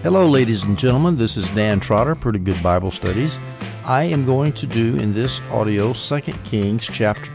Hello, ladies and gentlemen. This is Dan Trotter, Pretty Good Bible Studies. I am going to do in this audio 2 Kings chapter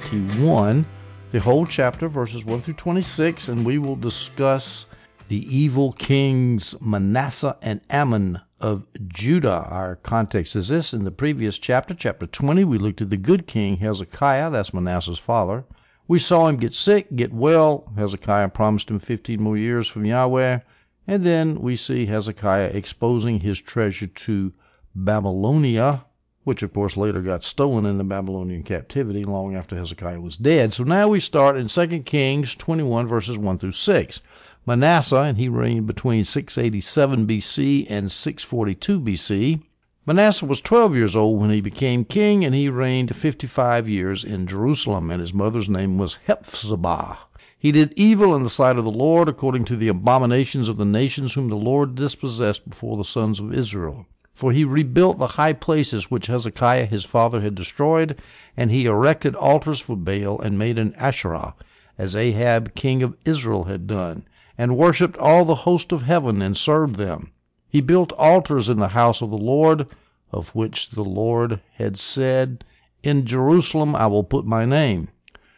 21, the whole chapter, verses 1 through 26, and we will discuss the evil kings Manasseh and Amon of Judah. Our context is this. In the previous chapter, chapter 20, we looked at the good king Hezekiah. That's Manasseh's father. We saw him get sick, get well. Hezekiah promised him 15 more years from Yahweh. And then we see Hezekiah exposing his treasure to Babylonia, which of course later got stolen in the Babylonian captivity long after Hezekiah was dead. So now we start in 2 Kings 21 verses 1 through 6. Manasseh, and he reigned between 687 BC and 642 BC. Manasseh was 12 years old when he became king, and he reigned 55 years in Jerusalem, and his mother's name was Hephzibah. He did evil in the sight of the Lord, according to the abominations of the nations whom the Lord dispossessed before the sons of Israel. For he rebuilt the high places which Hezekiah his father had destroyed, and he erected altars for Baal and made an Asherah, as Ahab king of Israel had done, and worshipped all the host of heaven and served them. He built altars in the house of the Lord, of which the Lord had said, In Jerusalem I will put my name.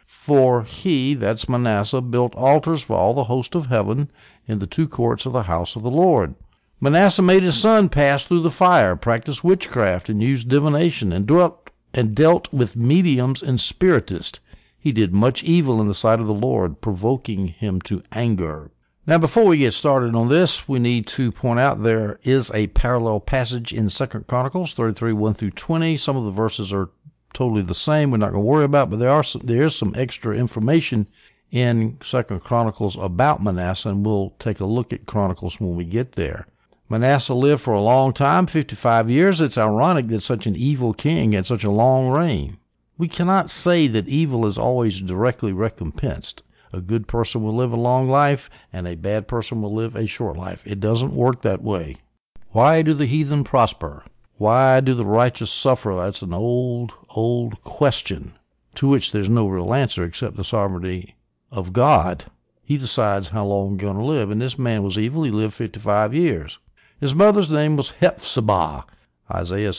For he, that's Manasseh, built altars for all the host of heaven in the two courts of the house of the Lord. Manasseh made his son pass through the fire, practiced witchcraft, and used divination, and dealt with mediums and spiritists. He did much evil in the sight of the Lord, provoking him to anger. Now, before we get started on this, we need to point out there is a parallel passage in 2 Chronicles 33, 1 through 20. Some of the verses are totally the same. We're not going to worry about, but there is some extra information in 2 Chronicles about Manasseh, and we'll take a look at Chronicles when we get there. Manasseh lived for a long time, 55 years. It's ironic that such an evil king had such a long reign. We cannot say that evil is always directly recompensed. A good person will live a long life, and a bad person will live a short life. It doesn't work that way. Why do the heathen prosper? Why do the righteous suffer? That's an old question, to which there's no real answer except the sovereignty of God. He decides how long you're going to live, and this man was evil. He lived 55 years. His mother's name was Hephzibah. Isaiah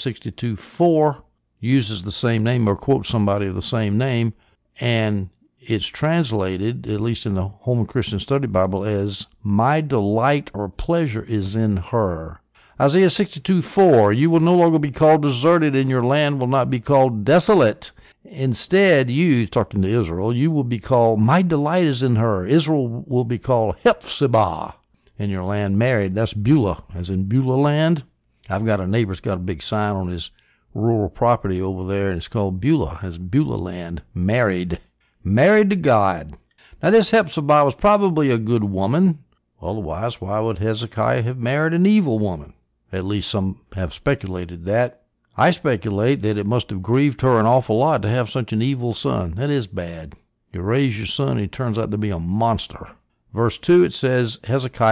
62:4 uses the same name, or quotes somebody of the same name, and it's translated, at least in the Holman Christian Study Bible, as, My delight or pleasure is in her. Isaiah 62:4, You will no longer be called deserted, and your land will not be called desolate. Instead, you, talking to Israel, you will be called, My delight is in her. Israel will be called Hephzibah, and your land married. That's Beulah, as in Beulah land. I've got a neighbor that's got a big sign on his rural property over there, and it's called Beulah, as Beulah land, married to God. Now, this Hephzibah was probably a good woman. Otherwise, why would Hezekiah have married an evil woman? At least some have speculated that. I speculate that it must have grieved her an awful lot to have such an evil son. That is bad. You raise your son and he turns out to be a monster. Verse 2, it says,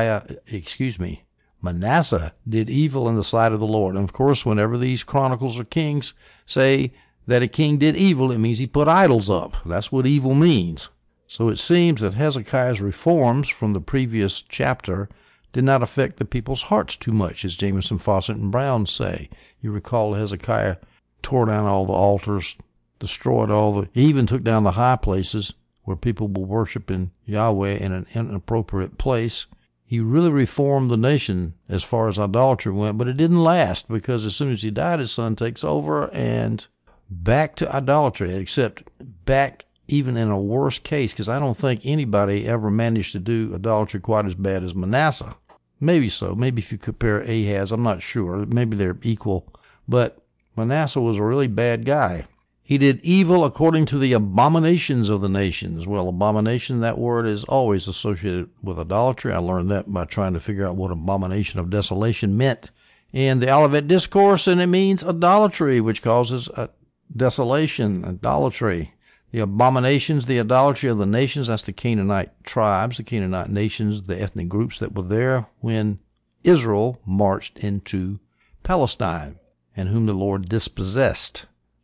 Manasseh did evil in the sight of the Lord. And of course, whenever these chronicles or kings say that a king did evil, it means he put idols up. That's what evil means. So it seems that Hezekiah's reforms from the previous chapter did not affect the people's hearts too much, as Jameson, Fawcett, and Brown say. You recall Hezekiah tore down all the altars, destroyed he even took down the high places where people were worshiping Yahweh in an inappropriate place. He really reformed the nation as far as idolatry went, but it didn't last, because as soon as he died, his son takes over and back to idolatry, except back even in a worse case, because I don't think anybody ever managed to do idolatry quite as bad as Manasseh. Maybe so. Maybe if you compare Ahaz, I'm not sure. Maybe they're equal. But Manasseh was a really bad guy. He did evil according to the abominations of the nations. Well, abomination, that word is always associated with idolatry. I learned that by trying to figure out what abomination of desolation meant in the Olivet Discourse, and it means idolatry, which causes desolation, idolatry. The abominations, the idolatry of the nations, that's the Canaanite tribes, the Canaanite nations, the ethnic groups that were there when Israel marched into Palestine, and whom the Lord dispossessed.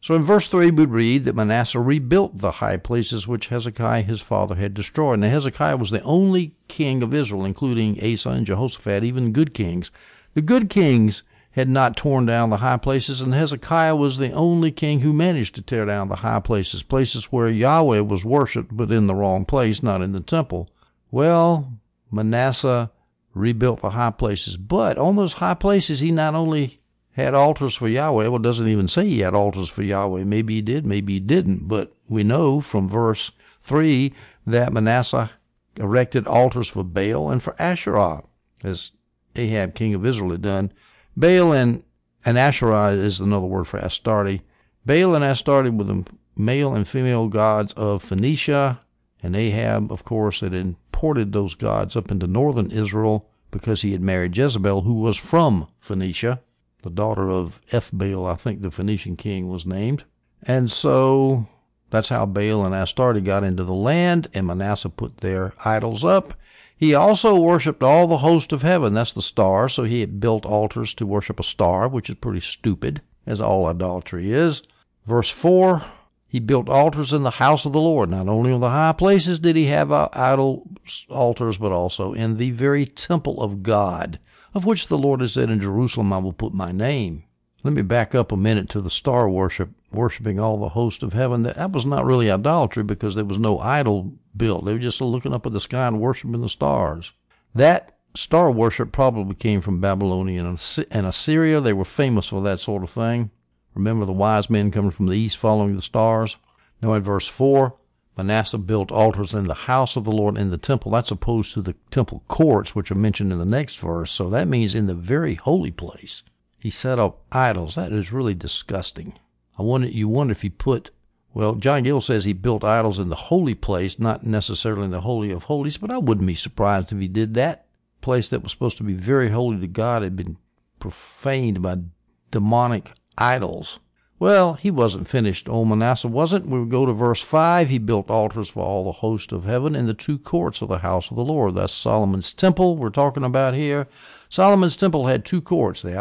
So in verse 3 we read that Manasseh rebuilt the high places which Hezekiah his father had destroyed. Now Hezekiah was the only king of Israel, including Asa and Jehoshaphat, even good kings. The good kings had not torn down the high places, and Hezekiah was the only king who managed to tear down the high places, places where Yahweh was worshipped, but in the wrong place, not in the temple. Well, Manasseh rebuilt the high places, but on those high places he not only had altars for Yahweh. Well, it doesn't even say he had altars for Yahweh. Maybe he did, maybe he didn't. But we know from verse 3 that Manasseh erected altars for Baal and for Asherah, as Ahab, king of Israel, had done. Baal and Asherah is another word for Astarte. Baal and Astarte were the male and female gods of Phoenicia, and Ahab, of course, had imported those gods up into northern Israel because he had married Jezebel, who was from Phoenicia, the daughter of Ethbaal, I think the Phoenician king was named. And so that's how Baal and Astarte got into the land, and Manasseh put their idols up. He also worshipped all the host of heaven. That's the star. So he had built altars to worship a star, which is pretty stupid, as all idolatry is. Verse 4, he built altars in the house of the Lord. Not only on the high places did he have idol altars, but also in the very temple of God, of which the Lord has said, in Jerusalem I will put my name. Let me back up a minute to the star worship, worshiping all the host of heaven. That was not really idolatry because there was no idol built. They were just looking up at the sky and worshiping the stars. That star worship probably came from Babylonian and Assyria. They were famous for that sort of thing. Remember the wise men coming from the east following the stars? Now in verse 4, Manasseh built altars in the house of the Lord in the temple. That's opposed to the temple courts, which are mentioned in the next verse. So that means in the very holy place, he set up idols. That is really disgusting. You wonder if he put, well, John Gill says he built idols in the holy place, not necessarily in the Holy of Holies, but I wouldn't be surprised if he did that. Place that was supposed to be very holy to God had been profaned by demonic idols. Well, he wasn't finished. Old Manasseh wasn't. We would go to verse 5. He built altars for all the host of heaven in the two courts of the house of the Lord. That's Solomon's temple we're talking about here. Solomon's temple had two courts, the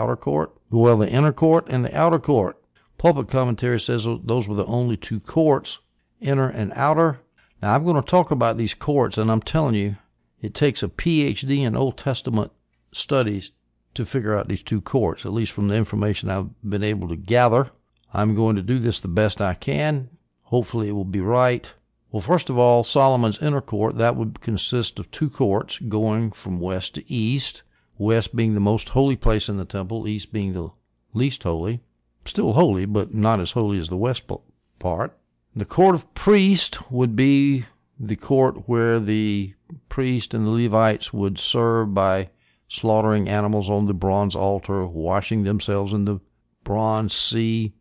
inner court and the outer court. Pulpit commentary says those were the only two courts, inner and outer. Now, I'm going to talk about these courts, and I'm telling you, it takes a PhD in Old Testament studies to figure out these two courts, at least from the information I've been able to gather. I'm going to do this the best I can. Hopefully it will be right. Well, first of all, Solomon's inner court, that would consist of two courts going from west to east, west being the most holy place in the temple, east being the least holy. Still holy, but not as holy as the west part. The court of priest would be the court where the priest and the Levites would serve by slaughtering animals on the bronze altar, washing themselves in the bronze sea,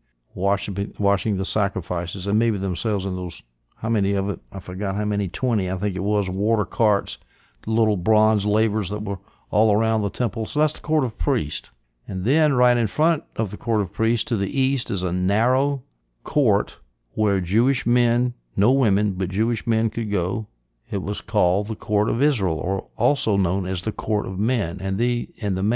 washing the sacrifices, and maybe themselves in those, how many of it? I forgot how many, 20, I think it was, water carts, the little bronze lavers that were all around the temple. So that's the court of priest. And then right in front of the court of priests to the east is a narrow court where Jewish men, no women, but Jewish men could go. It was called the court of Israel, or also known as the court of men. And the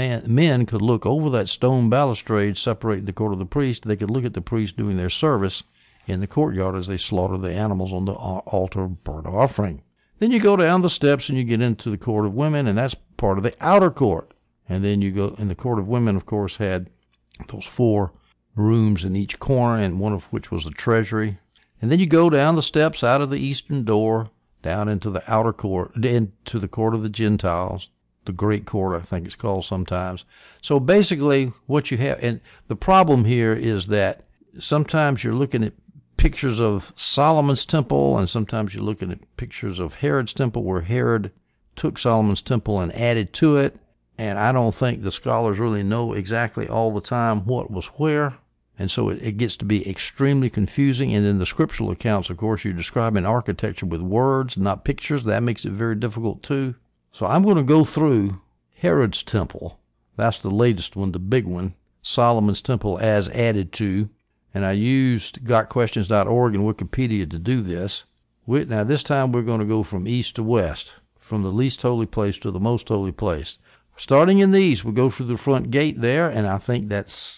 men could look over that stone balustrade separating the court of the priest. They could look at the priest doing their service in the courtyard as they slaughtered the animals on the altar of burnt offering. Then you go down the steps and you get into the court of women, and that's part of the outer court. And then you go, and the court of women, of course, had those 4 rooms in each corner, and one of which was the treasury. And then you go down the steps out of the eastern door, down into the outer court, into the court of the Gentiles, the great court, I think it's called sometimes. So basically what you have, and the problem here is that sometimes you're looking at pictures of Solomon's temple, and sometimes you're looking at pictures of Herod's temple, where Herod took Solomon's temple and added to it. And I don't think the scholars really know exactly all the time what was where. And so it gets to be extremely confusing. And then the scriptural accounts, of course, you're describing architecture with words, not pictures. That makes it very difficult too. So I'm going to go through Herod's temple. That's the latest one, the big one. Solomon's temple as added to. And I used gotquestions.org and Wikipedia to do this. Now this time we're going to go from east to west, from the least holy place to the most holy place. Starting in the east, we go through the front gate there, and I think that's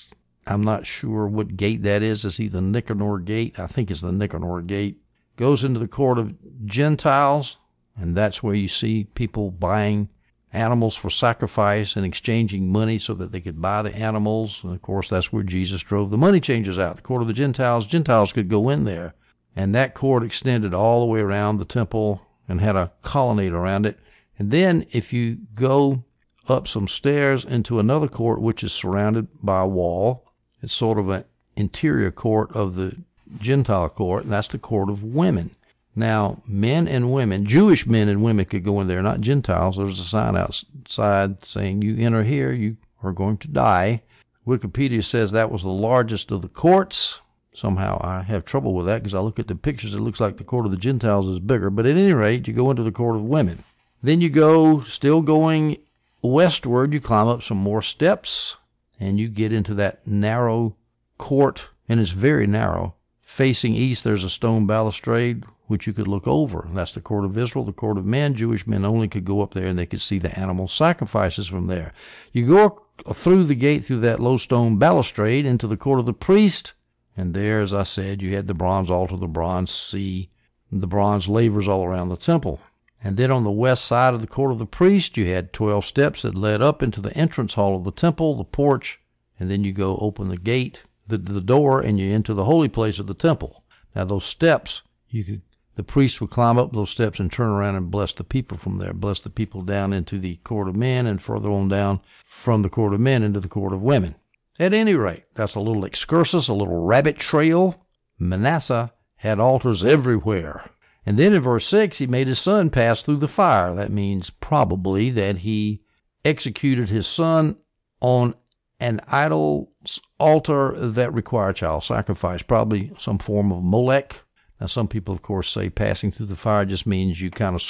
I'm not sure what gate that is. It's either Nicanor Gate. I think it's the Nicanor Gate. Goes into the court of Gentiles, and that's where you see people buying animals for sacrifice and exchanging money so that they could buy the animals. And of course, that's where Jesus drove the money changers out. The court of the Gentiles. Gentiles could go in there. And that court extended all the way around the temple and had a colonnade around it. And then if you go up some stairs into another court, which is surrounded by a wall, it's sort of an interior court of the Gentile court, and that's the court of women. Now, men and women, Jewish men and women could go in there, not Gentiles. There's a sign outside saying, you enter here, you are going to die. Wikipedia says that was the largest of the courts. Somehow I have trouble with that because I look at the pictures, it looks like the court of the Gentiles is bigger. But at any rate, you go into the court of women. Then you go, still going westward, you climb up some more steps, and you get into that narrow court, and it's very narrow. Facing east, there's a stone balustrade, which you could look over. That's the court of Israel, the court of men. Jewish men only could go up there, and they could see the animal sacrifices from there. You go through the gate, through that low stone balustrade, into the court of the priest, and there, as I said, you had the bronze altar, the bronze sea, and the bronze lavers all around the temple. And then on the west side of the court of the priest, you had 12 steps that led up into the entrance hall of the temple, the porch, and then you go open the gate, the door, and you enter the holy place of the temple. Now those steps, the priest would climb up those steps and turn around and bless the people from there, bless the people down into the court of men, and further on down from the court of men into the court of women. At any rate, that's a little excursus, a little rabbit trail. Manasseh had altars everywhere. And then in verse 6, he made his son pass through the fire. That means probably that he executed his son on an idol's altar that required child sacrifice, probably some form of Molech. Now, some people, of course, say passing through the fire just means you kind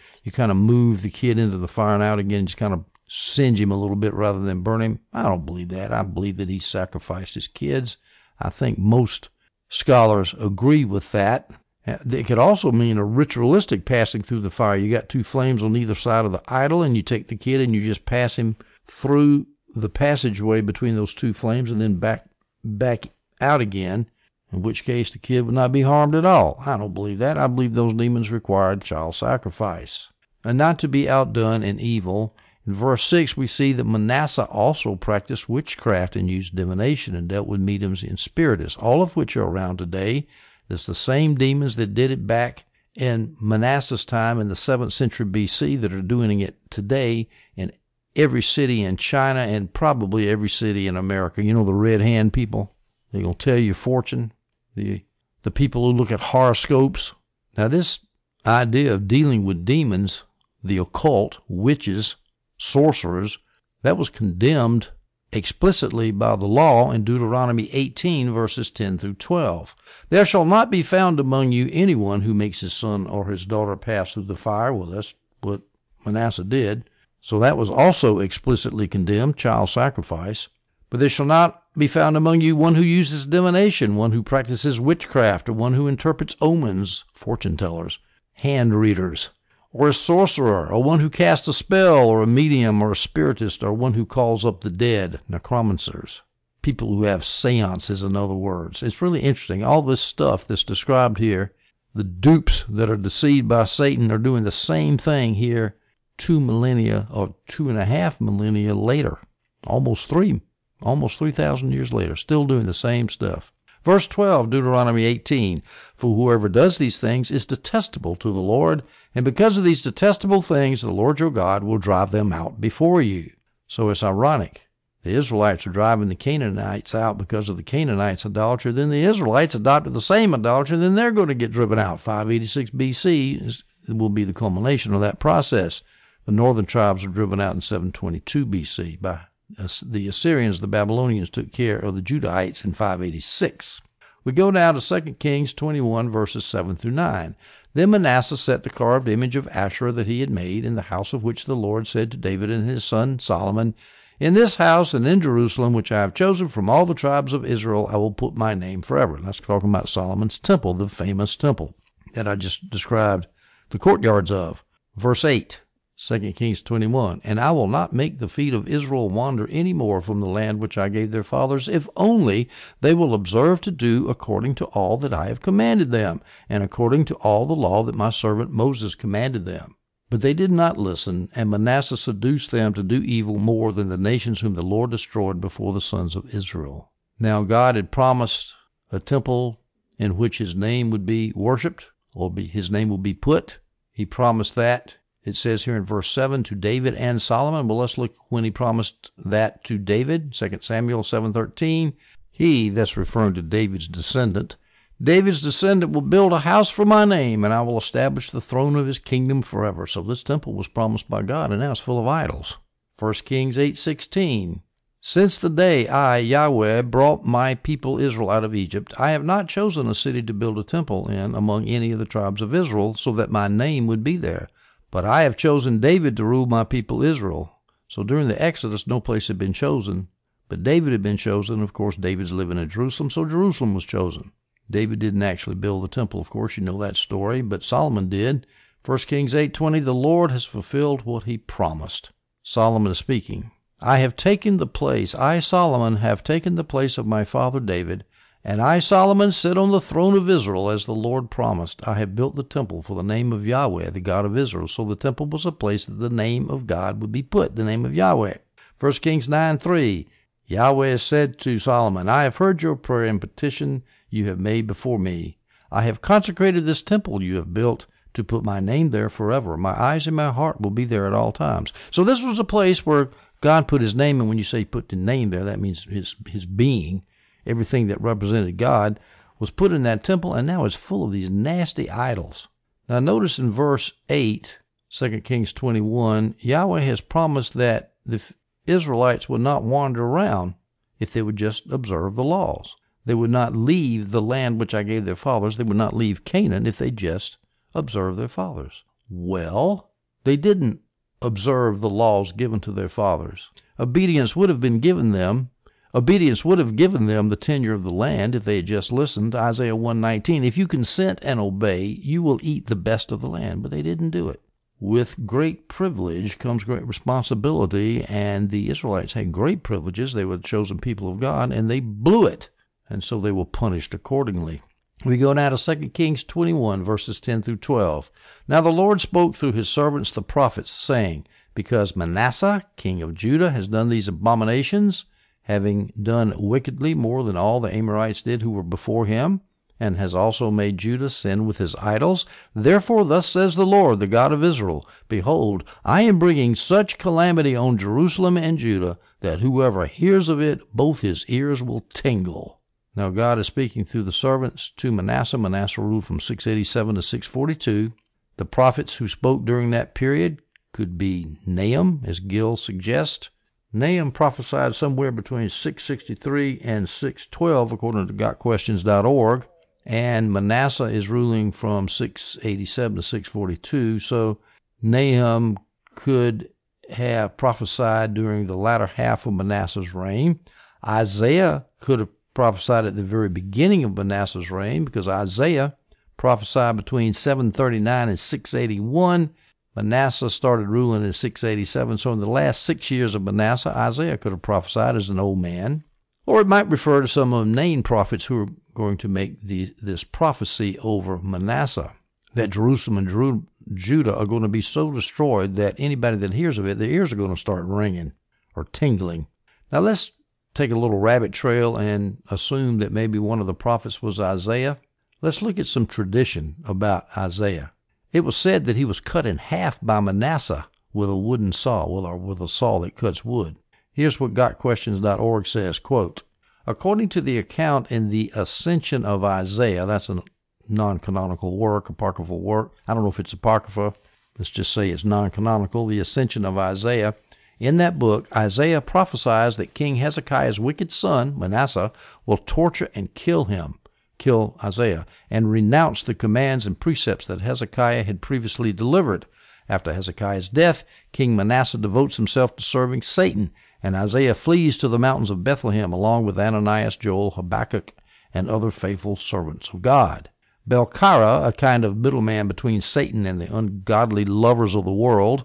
of move the kid into the fire and out again, just kind of singe him a little bit rather than burn him. I don't believe that. I believe that he sacrificed his kids. I think most scholars agree with that. It could also mean a ritualistic passing through the fire. You got two flames on either side of the idol, and you take the kid and you just pass him through the passageway between those two flames and then back out again, in which case the kid would not be harmed at all. I don't believe that. I believe those demons required child sacrifice. And not to be outdone in evil, in verse 6 we see that Manasseh also practiced witchcraft and used divination and dealt with mediums and spiritists, all of which are around today. It's the same demons that did it back in Manasseh's time in the 7th century BC that are doing it today in every city in China and probably every city in America. You know, the red hand people, they're going to tell you your fortune. The people who look at horoscopes. Now, this idea of dealing with demons, the occult, witches, sorcerers, that was condemned explicitly by the law in Deuteronomy 18, verses 10 through 12. There shall not be found among you anyone who makes his son or his daughter pass through the fire. Well, that's what Manasseh did. So that was also explicitly condemned, child sacrifice. But there shall not be found among you one who uses divination, one who practices witchcraft, or one who interprets omens, fortune tellers, hand readers, or a sorcerer, or one who casts a spell, or a medium, or a spiritist, or one who calls up the dead, necromancers, people who have seances, in other words. It's really interesting. All this stuff that's described here, the dupes that are deceived by Satan are doing the same thing here 2 millennia or 2.5 millennia later, almost 3,000 years later, still doing the same stuff. Verse 12, Deuteronomy 18, for whoever does these things is detestable to the Lord, and because of these detestable things, the Lord your God will drive them out before you. So it's ironic. The Israelites are driving the Canaanites out because of the Canaanites' idolatry. Then the Israelites adopted the same idolatry, then they're going to get driven out. 586 BC will be the culmination of that process. The northern tribes are driven out in 722 BC by the Assyrians. The Babylonians took care of the Judahites in 586. We go now to 2 Kings 21, verses 7 through 9. Then Manasseh set the carved image of Asherah that he had made in the house of which the Lord said to David and his son Solomon, in this house and in Jerusalem, which I have chosen from all the tribes of Israel, I will put my name forever. And that's talking about Solomon's temple, the famous temple that I just described the courtyards of. Verse 8. 2 Kings 21. And I will not make the feet of Israel wander any more from the land which I gave their fathers, if only they will observe to do according to all that I have commanded them, and according to all the law that my servant Moses commanded them. But they did not listen, and Manasseh seduced them to do evil more than the nations whom the Lord destroyed before the sons of Israel. Now God had promised a temple in which his name would be worshipped, or his name will be put. He promised that. It says here in verse 7, to David and Solomon. Well, let's look when he promised that to David. 2 Samuel 7:13. He, that's referring to David's descendant, David's descendant will build a house for my name, and I will establish the throne of his kingdom forever. So this temple was promised by God, and now it's full of idols. 1 Kings 8:16. Since the day I, Yahweh, brought my people Israel out of Egypt, I have not chosen a city to build a temple in among any of the tribes of Israel, so that my name would be there. But I have chosen David to rule my people Israel. So during the Exodus, no place had been chosen, but David had been chosen. Of course, David's living in Jerusalem, so Jerusalem was chosen. David didn't actually build the temple, of course, you know that story, but Solomon did. 1 Kings 8:20, the Lord has fulfilled what he promised. Solomon is speaking. I, Solomon, have taken the place of my father David, and I, Solomon, sit on the throne of Israel as the Lord promised. I have built the temple for the name of Yahweh, the God of Israel. So the temple was a place that the name of God would be put, the name of Yahweh. 1 Kings 9:3, Yahweh said to Solomon, I have heard your prayer and petition you have made before me. I have consecrated this temple you have built to put my name there forever. My eyes and my heart will be there at all times. So this was a place where God put his name, and when you say put the name there, that means his being. Everything that represented God was put in that temple, and now it's full of these nasty idols. Now notice in verse 8, 2 Kings 21, Yahweh has promised that the Israelites would not wander around if they would just observe the laws. They would not leave the land which I gave their fathers. They would not leave Canaan if they just observed their fathers. Well, they didn't observe the laws given to their fathers. Obedience would have given them the tenure of the land if they had just listened. Isaiah 1:19, if you consent and obey, you will eat the best of the land. But they didn't do it. With great privilege comes great responsibility, and the Israelites had great privileges. They were the chosen people of God, and they blew it, and so they were punished accordingly. We go now to 2 Kings 21, verses 10 through 12. Now the Lord spoke through his servants the prophets, saying, because Manasseh, king of Judah, has done these abominations, having done wickedly more than all the Amorites did who were before him, and has also made Judah sin with his idols. Therefore thus says the Lord, the God of Israel, behold, I am bringing such calamity on Jerusalem and Judah, that whoever hears of it, both his ears will tingle. Now God is speaking through the servants to Manasseh. Manasseh ruled from 687 to 642. The prophets who spoke during that period could be Nahum, as Gill suggests. Nahum prophesied somewhere between 663 and 612, according to GotQuestions.org. And Manasseh is ruling from 687 to 642. So Nahum could have prophesied during the latter half of Manasseh's reign. Isaiah could have prophesied at the very beginning of Manasseh's reign, because Isaiah prophesied between 739 and 681. Manasseh started ruling in 687. So in the last 6 years of Manasseh, Isaiah could have prophesied as an old man. Or it might refer to some unnamed prophets who are going to make this prophecy over Manasseh, that Jerusalem and Judah are going to be so destroyed that anybody that hears of it, their ears are going to start ringing or tingling. Now let's take a little rabbit trail and assume that maybe one of the prophets was Isaiah. Let's look at some tradition about Isaiah. It was said that he was cut in half by Manasseh with a wooden saw, or with a saw that cuts wood. Here's what GotQuestions.org says, quote, according to the account in the Ascension of Isaiah, that's a non-canonical work, apocryphal work. I don't know if it's apocrypha. Let's just say it's non-canonical. The Ascension of Isaiah. In that book, Isaiah prophesies that King Hezekiah's wicked son, Manasseh, will torture and kill Isaiah, and renounce the commands and precepts that Hezekiah had previously delivered. After Hezekiah's death, King Manasseh devotes himself to serving Satan, and Isaiah flees to the mountains of Bethlehem along with Ananias, Joel, Habakkuk, and other faithful servants of God. Belkara, a kind of middleman between Satan and the ungodly lovers of the world,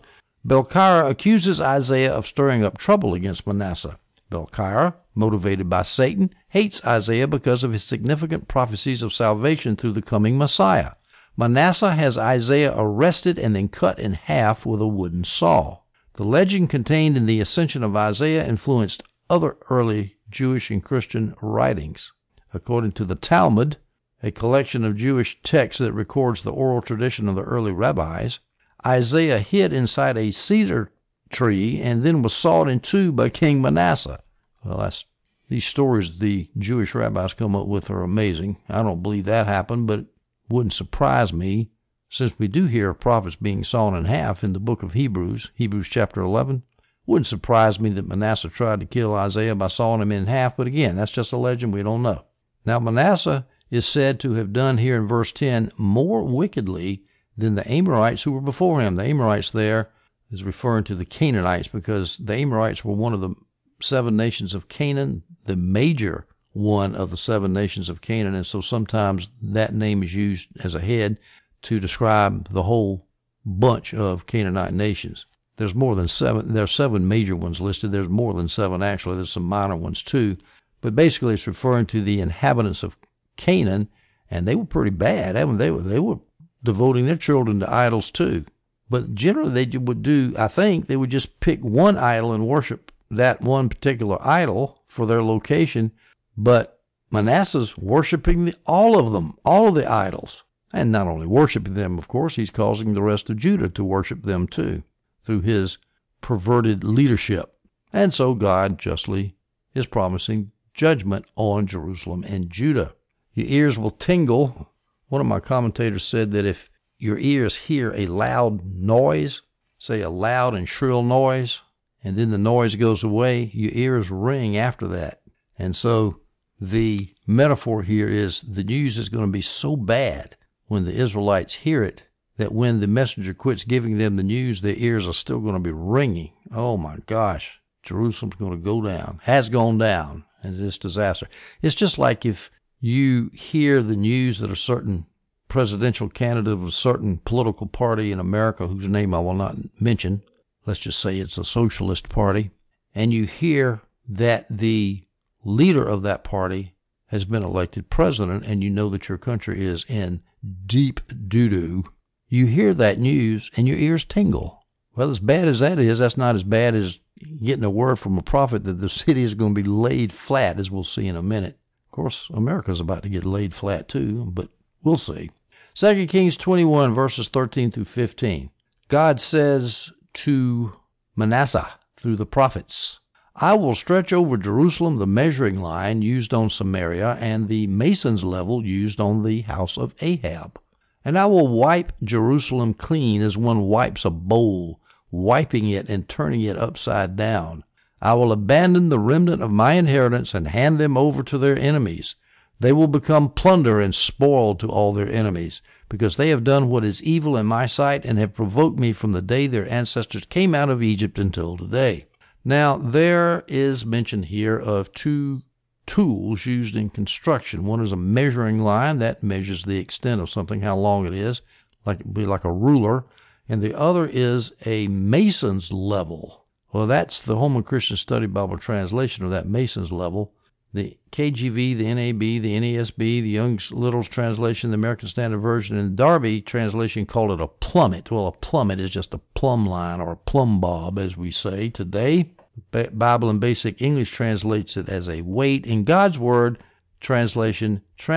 Belchiah accuses Isaiah of stirring up trouble against Manasseh. Belchiah, motivated by Satan, hates Isaiah because of his significant prophecies of salvation through the coming Messiah. Manasseh has Isaiah arrested and then cut in half with a wooden saw. The legend contained in the Ascension of Isaiah influenced other early Jewish and Christian writings. According to the Talmud, a collection of Jewish texts that records the oral tradition of the early rabbis, Isaiah hid inside a cedar tree and then was sawed in two by King Manasseh. Well, these stories the Jewish rabbis come up with are amazing. I don't believe that happened, but it wouldn't surprise me, since we do hear of prophets being sawn in half in the book of Hebrews chapter 11. Wouldn't surprise me that Manasseh tried to kill Isaiah by sawing him in half, but again, that's just a legend. We don't know. Now, Manasseh is said to have done here in verse 10 more wickedly than the Amorites who were before him. The Amorites there is referring to the Canaanites, because the Amorites were one of the 7 nations of Canaan, the major one of the 7 nations of Canaan, and so sometimes that name is used as a head to describe the whole bunch of Canaanite nations. There's more than 7. There are 7 major ones listed. There's more than 7, actually. There's some minor ones too. But basically it's referring to the inhabitants of Canaan, and they were pretty bad. They were devoting their children to idols too. But generally they would do, I think, they would just pick one idol and worship that one particular idol for their location. But Manasseh's worshiping all of them, all of the idols. And not only worshiping them, of course, he's causing the rest of Judah to worship them too, through his perverted leadership. And so God justly is promising judgment on Jerusalem and Judah. Your ears will tingle. One of my commentators said that if your ears hear a loud noise, say a loud and shrill noise, and then the noise goes away, your ears ring after that. And so the metaphor here is the news is going to be so bad when the Israelites hear it that when the messenger quits giving them the news, their ears are still going to be ringing. Oh my gosh, Jerusalem's going to go down, has gone down, and this disaster. It's just like if you hear the news that a certain presidential candidate of a certain political party in America, whose name I will not mention, let's just say it's a socialist party, and you hear that the leader of that party has been elected president, and you know that your country is in deep doo-doo. You hear that news and your ears tingle. Well, as bad as that is, that's not as bad as getting a word from a prophet that the city is going to be laid flat, as we'll see in a minute. Of course, America's about to get laid flat too, but we'll see. 2 Kings 21, verses 13 through 15. God says to Manasseh through the prophets, I will stretch over Jerusalem the measuring line used on Samaria and the mason's level used on the house of Ahab. And I will wipe Jerusalem clean as one wipes a bowl, wiping it and turning it upside down. I will abandon the remnant of my inheritance and hand them over to their enemies. They will become plunder and spoil to all their enemies, because they have done what is evil in my sight and have provoked me from the day their ancestors came out of Egypt until today. Now, there is mention here of 2 tools used in construction. One is a measuring line that measures the extent of something, how long it is, like it'd be like a ruler, and the other is a mason's level. Well, that's the Holman Christian Study Bible translation of that mason's level. The KJV, the NAB, the NASB, the Young's Literal's translation, the American Standard Version, and the Darby translation called it a plummet. Well, a plummet is just a plumb line or a plumb bob, as we say today. Bible in Basic English translates it as a weight. In God's Word translation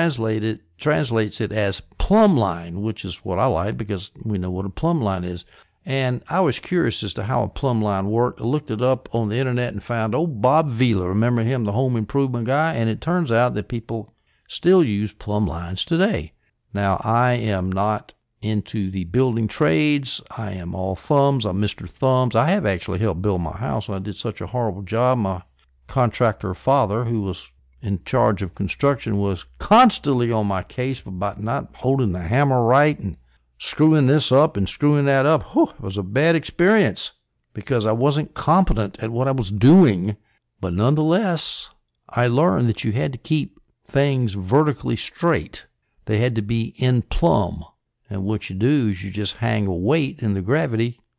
translates it as plumb line, which is what I like because we know what a plumb line is. And I was curious as to how a plumb line worked. I looked it up on the internet and found old Bob Vila. Remember him, the home improvement guy? And it turns out that people still use plumb lines today. Now, I am not into the building trades. I am all thumbs. I'm Mr. Thumbs. I have actually helped build my house. I did such a horrible job. My contractor father, who was in charge of construction, was constantly on my case about not holding the hammer right and screwing this up and screwing that up. Whew, it was a bad experience because I wasn't competent at what I was doing. But nonetheless, I learned that you had to keep things vertically straight. They had to be in plumb. And what you do is you just hang a weight in the gravity,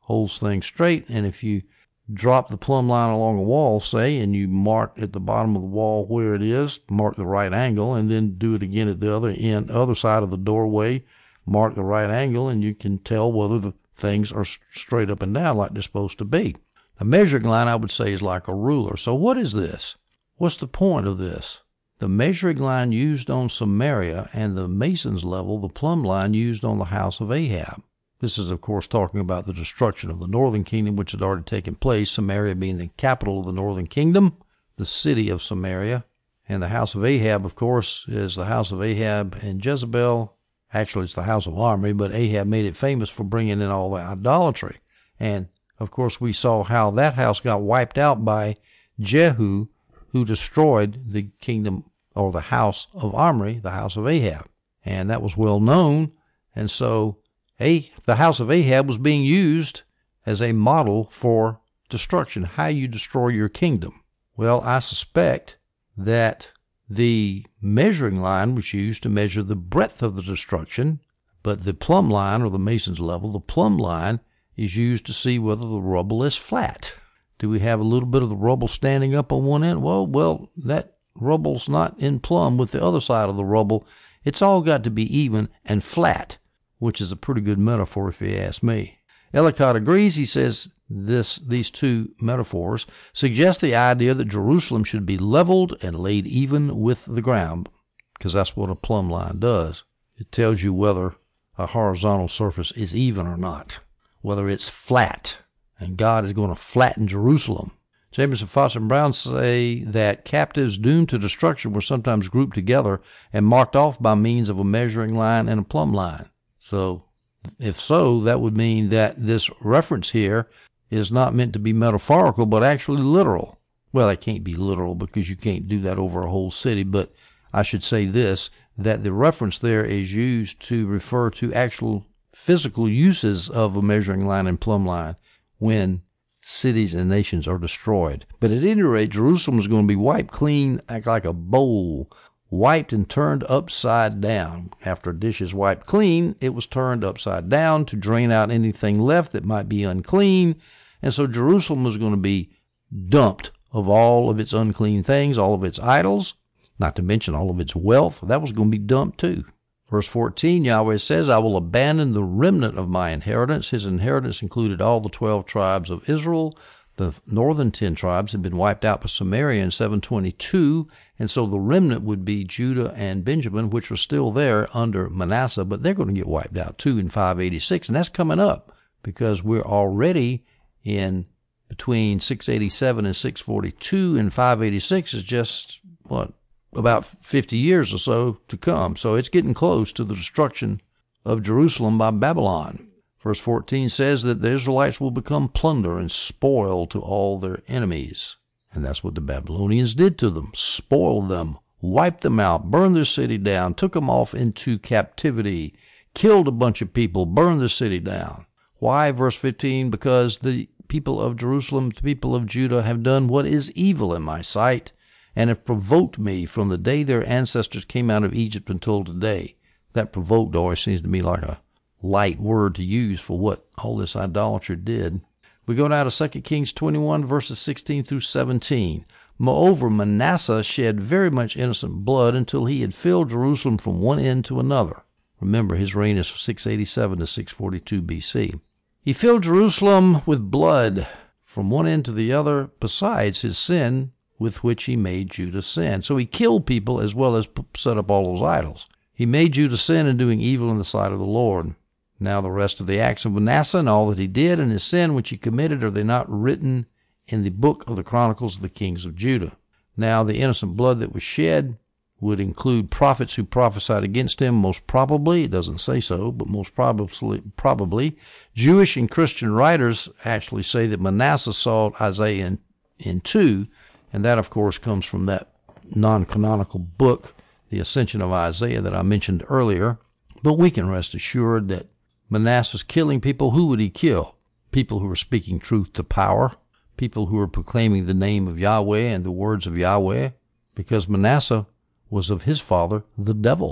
holds things straight. And if you drop the plumb line along a wall, say, and you mark at the bottom of the wall where it is, mark the right angle, and then do it again at the other side of the doorway, mark the right angle, and you can tell whether the things are straight up and down like they're supposed to be. A measuring line, I would say, is like a ruler. So what is this? What's the point of this? The measuring line used on Samaria and the mason's level, the plumb line used on the house of Ahab. This is, of course, talking about the destruction of the northern kingdom, which had already taken place, Samaria being the capital of the northern kingdom, the city of Samaria. And the house of Ahab, of course, is the house of Ahab and Jezebel. Actually, it's the house of Omri, but Ahab made it famous for bringing in all the idolatry. And, of course, we saw how that house got wiped out by Jehu, who destroyed the kingdom or the house of Omri, the house of Ahab. And that was well known. And so the house of Ahab was being used as a model for destruction, how you destroy your kingdom. Well, I suspect that the measuring line was used to measure the breadth of the destruction, but the plumb line, or the mason's level, the plumb line is used to see whether the rubble is flat. Do we have a little bit of the rubble standing up on one end? Well, that rubble's not in plumb with the other side of the rubble. It's all got to be even and flat, which is a pretty good metaphor if you ask me. Ellicott agrees. He says these two metaphors suggest the idea that Jerusalem should be leveled and laid even with the ground, because that's what a plumb line does. It tells you whether a horizontal surface is even or not, whether it's flat, and God is going to flatten Jerusalem. Jameson, Foster, and Brown say that captives doomed to destruction were sometimes grouped together and marked off by means of a measuring line and a plumb line. So, if so, that would mean that this reference here is not meant to be metaphorical, but actually literal. Well, it can't be literal because you can't do that over a whole city, but I should say this, that the reference there is used to refer to actual physical uses of a measuring line and plumb line when cities and nations are destroyed. But at any rate, Jerusalem is going to be wiped clean like a bowl, wiped and turned upside down. After a dish is wiped clean, it was turned upside down to drain out anything left that might be unclean. And so Jerusalem was going to be dumped of all of its unclean things, all of its idols, not to mention all of its wealth. That was going to be dumped too. Verse 14, Yahweh says, I will abandon the remnant of my inheritance. His inheritance included all the 12 tribes of Israel. The northern 10 tribes had been wiped out by Samaria in 722, and so the remnant would be Judah and Benjamin, which were still there under Manasseh, but they're going to get wiped out too in 586, and that's coming up because we're already in between 687 and 642, and 586 is just, about 50 years or so to come. So it's getting close to the destruction of Jerusalem by Babylon. Verse 14 says that the Israelites will become plunder and spoil to all their enemies. And that's what the Babylonians did to them. Spoiled them, wiped them out, burned their city down, took them off into captivity, killed a bunch of people, burned their city down. Why? Verse 15, because the people of Jerusalem, the people of Judah have done what is evil in my sight, and have provoked me from the day their ancestors came out of Egypt until today. That provoked always seems to me like a light word to use for what all this idolatry did. We go now to 2 Kings 21, verses 16 through 17. Moreover, Manasseh shed very much innocent blood until he had filled Jerusalem from one end to another. Remember, his reign is from 687 to 642 BC. He filled Jerusalem with blood from one end to the other, besides his sin with which he made Judah sin. So he killed people as well as set up all those idols. He made Judah sin in doing evil in the sight of the Lord. Now the rest of the acts of Manasseh and all that he did and his sin which he committed, are they not written in the book of the Chronicles of the kings of Judah? Now the innocent blood that was shed would include prophets who prophesied against him, most probably, it doesn't say so, but most probably. Jewish and Christian writers actually say that Manasseh saw Isaiah in two, and that, of course, comes from that non-canonical book, The Ascension of Isaiah, that I mentioned earlier. But we can rest assured that Manasseh's killing people. Who would he kill? People who were speaking truth to power, people who were proclaiming the name of Yahweh and the words of Yahweh, because Manasseh was of his father, the devil.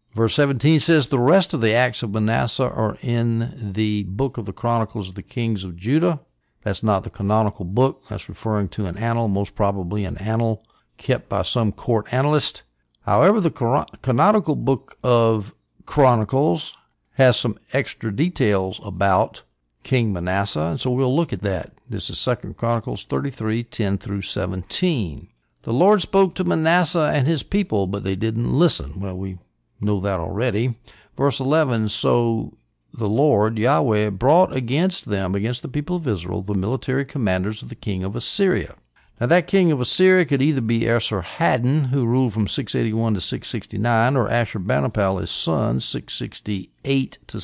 Verse 17 says, the rest of the acts of Manasseh are in the book of the Chronicles of the Kings of Judah. That's not the canonical book. That's referring to an annal, most probably an annal kept by some court analyst. However, the canonical book of Chronicles has some extra details about King Manasseh, and so we'll look at that. This is 2 Chronicles 33, 10 through 17. The Lord spoke to Manasseh and his people, but they didn't listen. Well, we know that already. Verse 11, so the Lord, Yahweh, brought against them, against the people of Israel, the military commanders of the king of Assyria. Now, that king of Assyria could either be Esarhaddon, who ruled from 681 to 669, or Ashurbanipal, his son, 668 to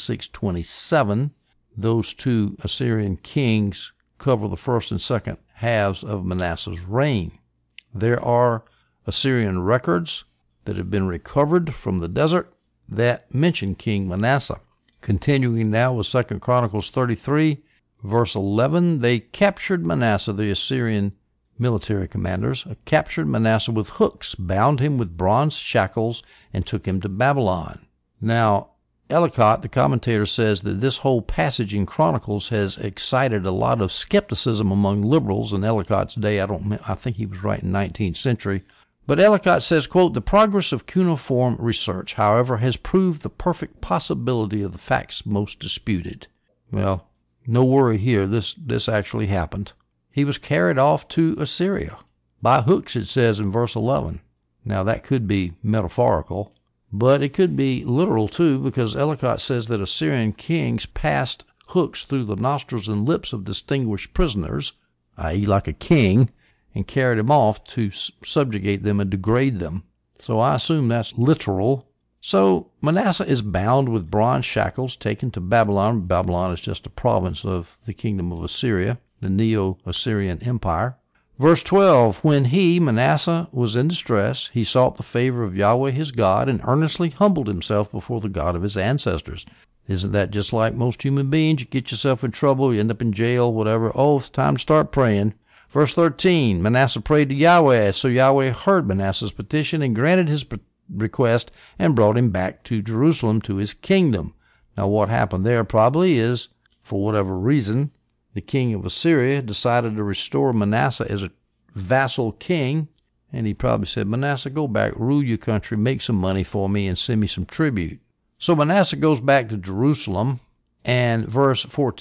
627. Those two Assyrian kings cover the first and second halves of Manasseh's reign. There are Assyrian records that have been recovered from the desert that mention King Manasseh. Continuing now with 2 Chronicles 33, verse 11, they captured Manasseh, the Assyrian military commanders, captured Manasseh with hooks, bound him with bronze shackles, and took him to Babylon. Now, Ellicott, the commentator, says that this whole passage in Chronicles has excited a lot of skepticism among liberals in Ellicott's day. I think he was right in the 19th century. But Ellicott says, quote, the progress of cuneiform research, however, has proved the perfect possibility of the facts most disputed. Well, no worry here. This actually happened. He was carried off to Assyria by hooks, it says in verse 11. Now, that could be metaphorical, but it could be literal too, because Ellicott says that Assyrian kings passed hooks through the nostrils and lips of distinguished prisoners, i.e. like a king, and carried them off to subjugate them and degrade them. So I assume that's literal. So Manasseh is bound with bronze shackles, taken to Babylon. Babylon is just a province of the kingdom of Assyria, the Neo-Assyrian Empire. Verse 12, when he, Manasseh, was in distress, he sought the favor of Yahweh his God and earnestly humbled himself before the God of his ancestors. Isn't that just like most human beings? You get yourself in trouble, you end up in jail, whatever. Oh, it's time to start praying. Verse 13, Manasseh prayed to Yahweh, so Yahweh heard Manasseh's petition and granted his request and brought him back to Jerusalem to his kingdom. Now, what happened there probably is, for whatever reason, the king of Assyria decided to restore Manasseh as a vassal king, and he probably said, Manasseh, go back, rule your country, make some money for me, and send me some tribute. So Manasseh goes back to Jerusalem, and verse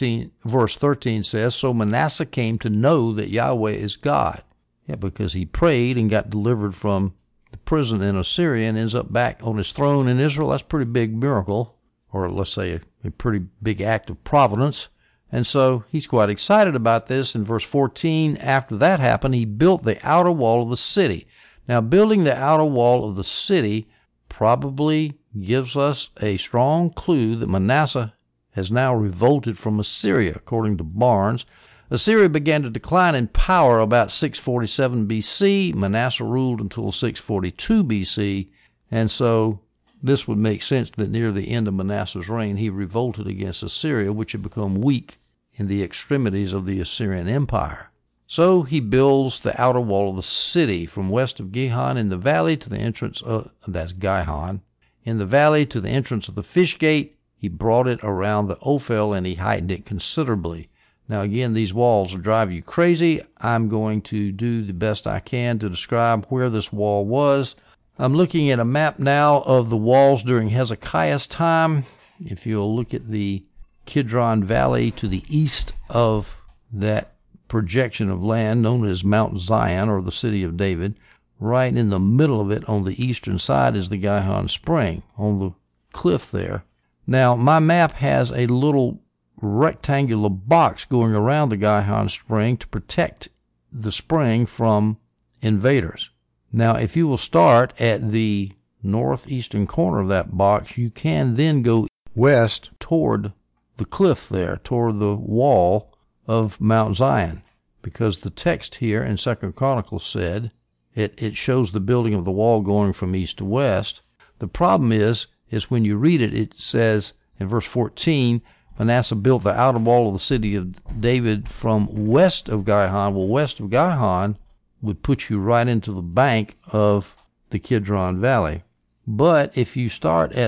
13 says, so Manasseh came to know that Yahweh is God. Yeah, because he prayed and got delivered from the prison in Assyria and ends up back on his throne in Israel. That's a pretty big miracle, or let's say a pretty big act of providence. And so he's quite excited about this. In verse 14, after that happened, he built the outer wall of the city. Now, building the outer wall of the city probably gives us a strong clue that Manasseh has now revolted from Assyria, according to Barnes. Assyria began to decline in power about 647 BC. Manasseh ruled until 642 BC, and so this would make sense that near the end of Manasseh's reign, he revolted against Assyria, which had become weak in the extremities of the Assyrian Empire. So he builds the outer wall of the city from west of Gihon in the valley to the entrance of, that's Gihon, in the valley to the entrance of the fish gate. He brought it around the Ophel, and he heightened it considerably. Now, again, these walls will drive you crazy. I'm going to do the best I can to describe where this wall was. I'm looking at a map now of the walls during Hezekiah's time. If you'll look at the Kidron Valley to the east of that projection of land known as Mount Zion, or the city of David, right in the middle of it on the eastern side is the Gihon Spring on the cliff there. Now, my map has a little rectangular box going around the Gihon Spring to protect the spring from invaders. Now, if you will start at the northeastern corner of that box, you can then go west toward the cliff there, toward the wall of Mount Zion, because the text here in 2 Chronicles said it shows the building of the wall going from east to west. The problem is when you read it, it says in verse 14, Manasseh built the outer wall of the city of David from west of Gihon. Well, west of Gihon would put you right into the bank of the Kidron Valley. But if you start at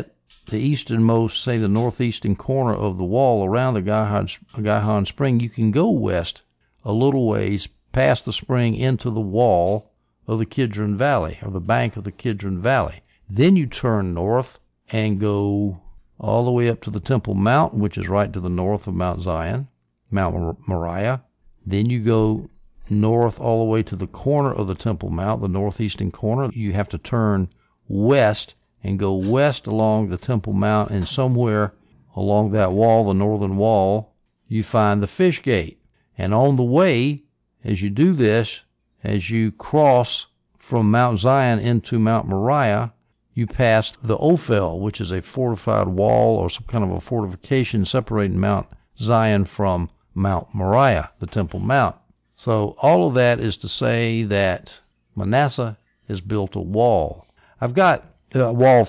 the easternmost, say the northeastern corner of the wall around the Gihon Spring, you can go west a little ways past the spring into the wall of the Kidron Valley, or the bank of the Kidron Valley. Then you turn north and go all the way up to the Temple Mount, which is right to the north of Mount Zion, Mount Moriah. Then you go north all the way to the corner of the Temple Mount, the northeastern corner. You have to turn west and go west along the Temple Mount, and somewhere along that wall, the northern wall, you find the Fish Gate. And on the way, as you do this, as you cross from Mount Zion into Mount Moriah, you pass the Ophel, which is a fortified wall or some kind of a fortification separating Mount Zion from Mount Moriah, the Temple Mount. So all of that is to say that Manasseh has built a wall. I've got a wall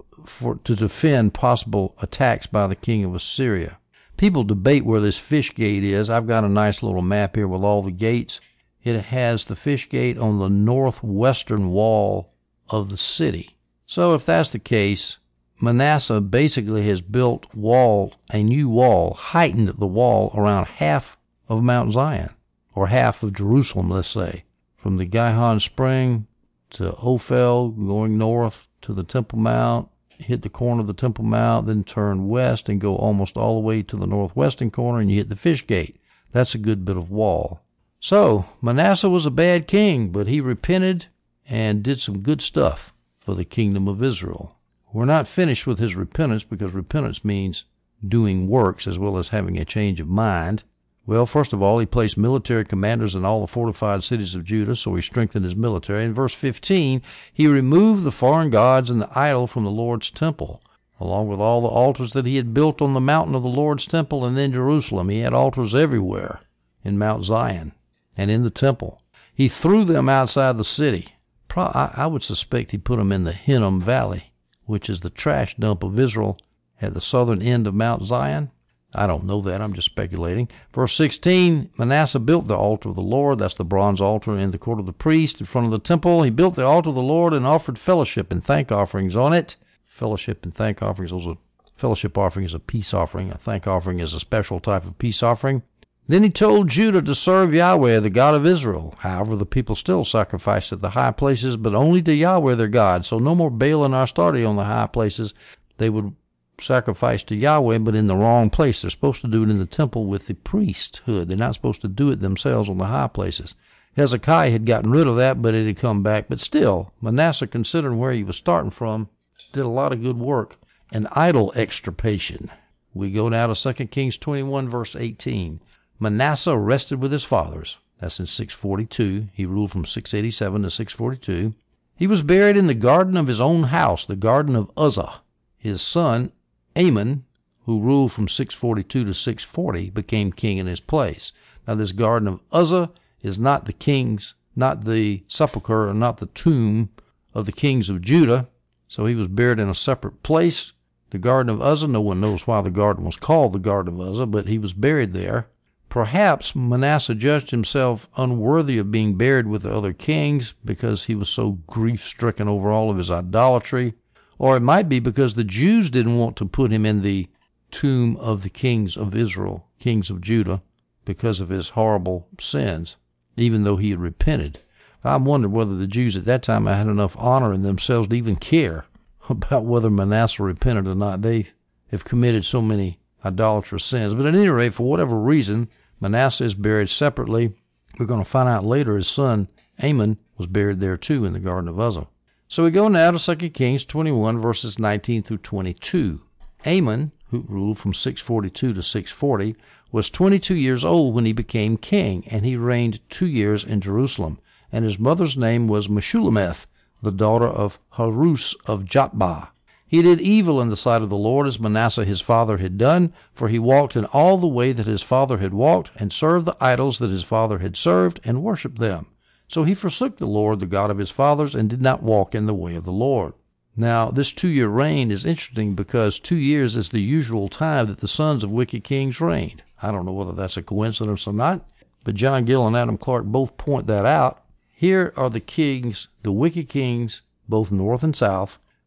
to defend possible attacks by the king of Assyria. People debate where this Fish Gate is. I've got a nice little map here with all the gates. It has the Fish Gate on the northwestern wall of the city. So if that's the case, Manasseh basically has built a new wall, heightened the wall around half of Mount Zion, or half of Jerusalem, let's say, from the Gihon Spring to Ophel, going north to the Temple Mount, hit the corner of the Temple Mount, then turn west and go almost all the way to the northwestern corner, and you hit the Fish Gate. That's a good bit of wall. So Manasseh was a bad king, but he repented and did some good stuff for the kingdom of Israel. We're not finished with his repentance, because repentance means doing works as well as having a change of mind. Well, first of all, he placed military commanders in all the fortified cities of Judah, so he strengthened his military. In verse 15, he removed the foreign gods and the idol from the Lord's temple, along with all the altars that he had built on the mountain of the Lord's temple and in Jerusalem. He had altars everywhere in Mount Zion and in the temple. He threw them outside the city. I would suspect he put them in the Hinnom Valley, which is the trash dump of Israel at the southern end of Mount Zion. I don't know that. I'm just speculating. Verse 16, Manasseh built the altar of the Lord. That's the bronze altar in the court of the priest in front of the temple. He built the altar of the Lord and offered fellowship and thank offerings on it. Fellowship and thank offerings. Fellowship offering is a peace offering. A thank offering is a special type of peace offering. Then he told Judah to serve Yahweh, the God of Israel. However, the people still sacrificed at the high places, but only to Yahweh their God. So no more Baal and Astarte on the high places. They would sacrifice to Yahweh, but in the wrong place. They're supposed to do it in the temple with the priesthood. They're not supposed to do it themselves on the high places. Hezekiah had gotten rid of that, but it had come back. But still, Manasseh, considering where he was starting from, did a lot of good work. An idol extirpation. We go now to 2 Kings 21, verse 18. Manasseh rested with his fathers. That's in 642. He ruled from 687 to 642. He was buried in the garden of his own house, the garden of Uzzah. His son, Amon, who ruled from 642 to 640, became king in his place. Now this garden of Uzzah is not the sepulcher, or not the tomb of the kings of Judah. So he was buried in a separate place. The garden of Uzzah, no one knows why the garden was called the garden of Uzzah, but he was buried there. Perhaps Manasseh judged himself unworthy of being buried with the other kings because he was so grief-stricken over all of his idolatry. Or it might be because the Jews didn't want to put him in the tomb of the kings of Israel, kings of Judah, because of his horrible sins, even though he had repented. I wonder whether the Jews at that time had enough honor in themselves to even care about whether Manasseh repented or not. They have committed so many idolatrous sins. But at any rate, for whatever reason, Manasseh is buried separately. We're going to find out later his son Amon was buried there too in the garden of Uzzah. So we go now to 2 Kings 21, verses 19 through 22. Amon, who ruled from 642 to 640, was 22 years old when he became king, and he reigned 2 years in Jerusalem. And his mother's name was Meshullemeth, the daughter of Harus of Jotbah. He did evil in the sight of the Lord, as Manasseh his father had done, for he walked in all the way that his father had walked, and served the idols that his father had served, and worshipped them. So he forsook the Lord, the God of his fathers, and did not walk in the way of the Lord. Now, this 2-year reign is interesting because 2 years is the usual time that the sons of wicked kings reigned. I don't know whether that's a coincidence or not, but John Gill and Adam Clark both point that out. Here are the kings, the wicked kings, both north and south,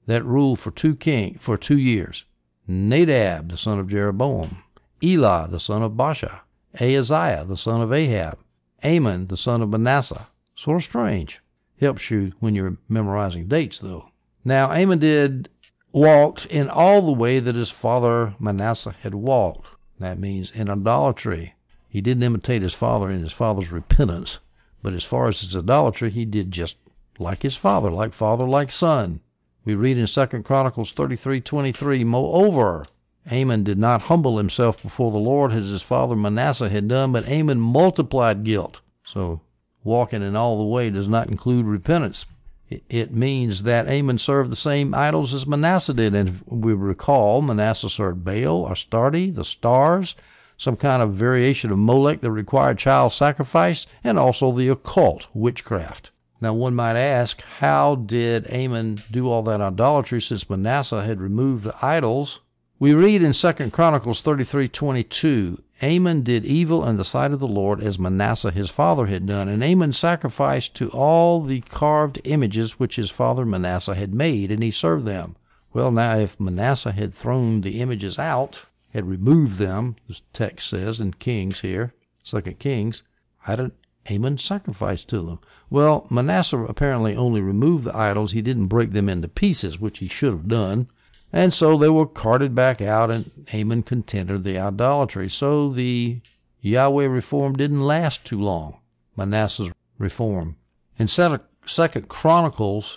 that ruled for 2 years. Nadab, the son of Jeroboam, Elah, the son of Baasha, Ahaziah, the son of Ahab, Amon, the son of Manasseh. Sort of strange. Helps you when you're memorizing dates, though. Now, Amon walked in all the way that his father Manasseh had walked. That means in idolatry. He didn't imitate his father in his father's repentance. But as far as his idolatry, he did just like his father, like son. We read in 2 Chronicles 33:23, moreover, Amon did not humble himself before the Lord as his father Manasseh had done, but Amon multiplied guilt. So walking in all the way does not include repentance. It means that Amon served the same idols as Manasseh did. And if we recall, Manasseh served Baal, Astarte, the stars, some kind of variation of Molech that required child sacrifice, and also the occult, witchcraft. Now one might ask, how did Amon do all that idolatry since Manasseh had removed the idols? We read in 2 Chronicles 33:22, Amon did evil in the sight of the Lord as Manasseh his father had done, and Amon sacrificed to all the carved images which his father Manasseh had made, and he served them. Well, now if Manasseh had thrown the images out, had removed them, the text says in Kings here, 2 Kings, how did Amon sacrifice to them? Well, Manasseh apparently only removed the idols. He didn't break them into pieces, which he should have done. And so they were carted back out, and Amon continued the idolatry. So the Yahweh reform didn't last too long, Manasseh's reform. In 2 Chronicles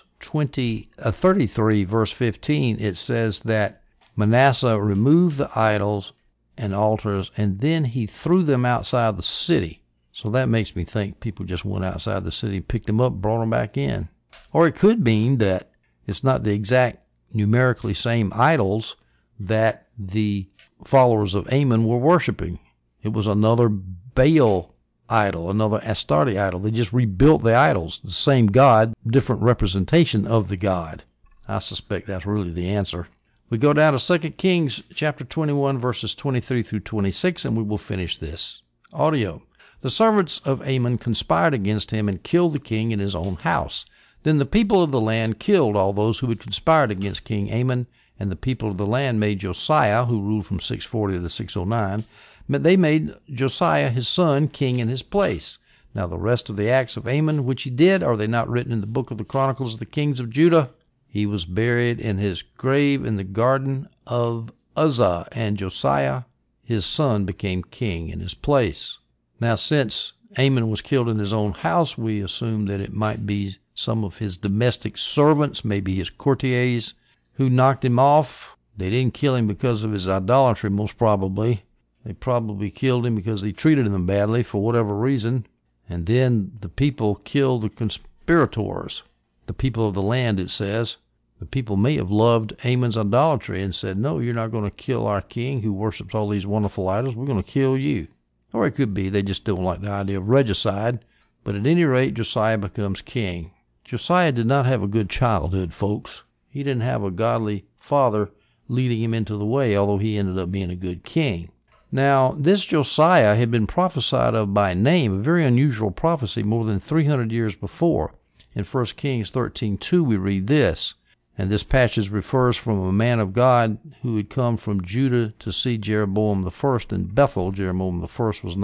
33, verse 15, it says that Manasseh removed the idols and altars, and then he threw them outside the city. So that makes me think people just went outside the city, picked them up, brought them back in. Or it could mean that it's not the exact numerically same idols that the followers of Amon were worshiping. It was another Baal idol, another Astarte idol. They just rebuilt the idols. The same God, different representation of the God. I suspect that's really the answer. We go down to 2 Kings chapter 21, verses 23 through 26, and we will finish this audio. The servants of Amon conspired against him and killed the king in his own house. Then the people of the land killed all those who had conspired against King Amon, and the people of the land made Josiah, who ruled from 640 to 609, they made Josiah his son king in his place. Now the rest of the acts of Amon which he did, are they not written in the book of the Chronicles of the kings of Judah? He was buried in his grave in the garden of Uzzah, and Josiah his son became king in his place. Now since Amon was killed in his own house, we assume that it might be some of his domestic servants, maybe his courtiers, who knocked him off. They didn't kill him because of his idolatry, most probably. They probably killed him because he treated them badly for whatever reason. And then the people killed the conspirators, the people of the land, it says. The people may have loved Amon's idolatry and said, no, you're not going to kill our king who worships all these wonderful idols. We're going to kill you. Or it could be they just don't like the idea of regicide. But at any rate, Josiah becomes king. Josiah did not have a good childhood, folks. He didn't have a godly father leading him into the way, although he ended up being a good king. Now, this Josiah had been prophesied of by name, a very unusual prophecy, more than 300 years before. In 1 Kings 13:2, we read this, and this passage refers from a man of God who had come from Judah to see Jeroboam the first in Bethel. Jeroboam the first was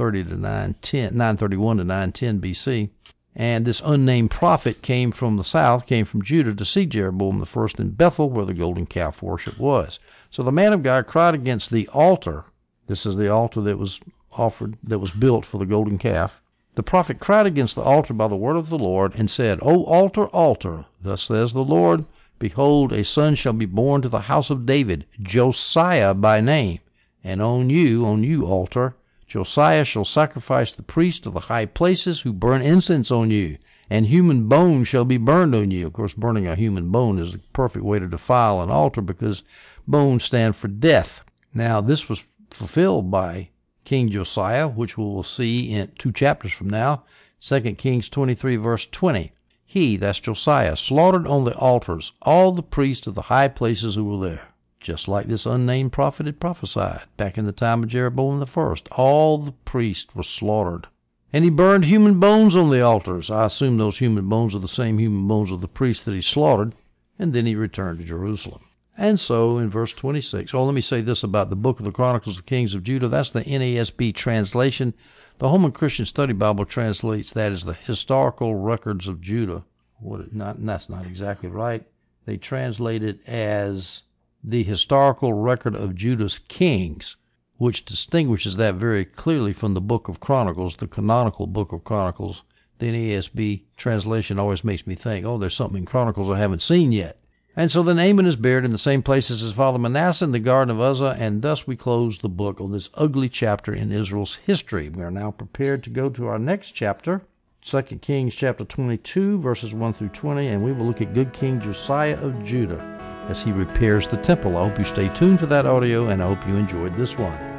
931 to 910 BC. And this unnamed prophet came from the south, came from Judah to see Jeroboam the first in Bethel, where the golden calf worship was. So the man of God cried against the altar. This is the altar that was offered, that was built for the golden calf. The prophet cried against the altar by the word of the Lord and said, O altar, altar, thus says the Lord, behold, a son shall be born to the house of David, Josiah by name. And on you, altar, Josiah shall sacrifice the priests of the high places who burn incense on you, and human bone shall be burned on you. Of course, burning a human bone is the perfect way to defile an altar because bones stand for death. Now, this was fulfilled by King Josiah, which we will see in 2 chapters from now, 2 Kings 23, verse 20. He, that's Josiah, slaughtered on the altars all the priests of the high places who were there. Just like this unnamed prophet had prophesied back in the time of Jeroboam the first. All the priests were slaughtered. And he burned human bones on the altars. I assume those human bones are the same human bones of the priests that he slaughtered. and then he returned to Jerusalem. And so in verse 26, let me say this about the book of the Chronicles of Kings of Judah. That's the NASB translation. The Holman Christian Study Bible translates that as the historical records of Judah. That's not exactly right. They translate it as the historical record of Judah's kings, which distinguishes that very clearly from the book of Chronicles, the canonical book of Chronicles. The NASB translation always makes me think, there's something in Chronicles I haven't seen yet. And so then Amon is buried in the same place as his father Manasseh in the Garden of Uzzah, and thus we close the book on this ugly chapter in Israel's history. We are now prepared to go to our next chapter, 2 Kings chapter 22, verses 1 through 20, and we will look at good King Josiah of Judah as he repairs the temple. I hope you stay tuned for that audio, and I hope you enjoyed this one.